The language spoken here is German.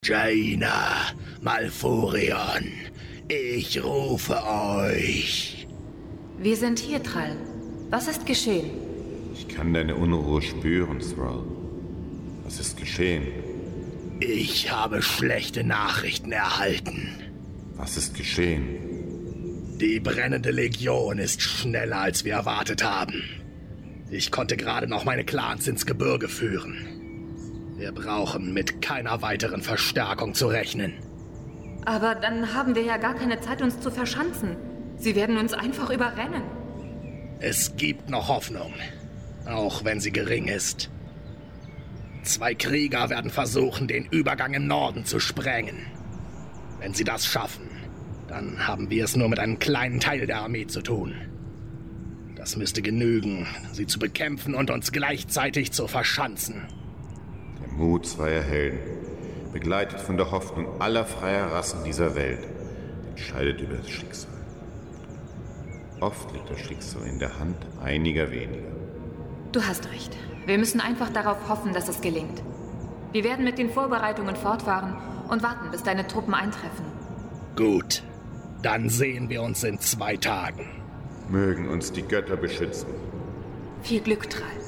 Jaina, Malfurion, ich rufe euch. Wir sind hier, Thrall. Was ist geschehen? Ich kann deine Unruhe spüren, Thrall. Was ist geschehen? Ich habe schlechte Nachrichten erhalten. Was ist geschehen? Die brennende Legion ist schneller, als wir erwartet haben. Ich konnte gerade noch meine Clans ins Gebirge führen. Wir brauchen mit keiner weiteren Verstärkung zu rechnen. Aber dann haben wir ja gar keine Zeit, uns zu verschanzen. Sie werden uns einfach überrennen. Es gibt noch Hoffnung, auch wenn sie gering ist. 2 Krieger werden versuchen, den Übergang im Norden zu sprengen. Wenn sie das schaffen, dann haben wir es nur mit einem kleinen Teil der Armee zu tun. Das müsste genügen, sie zu bekämpfen und uns gleichzeitig zu verschanzen. Der Mut zweier Helden, begleitet von der Hoffnung aller freier Rassen dieser Welt, entscheidet über das Schicksal. Oft liegt das Schicksal in der Hand einiger weniger. Du hast recht. Wir müssen einfach darauf hoffen, dass es gelingt. Wir werden mit den Vorbereitungen fortfahren und warten, bis deine Truppen eintreffen. Gut, dann sehen wir uns in 2 Tagen. Mögen uns die Götter beschützen. Viel Glück, Thrall.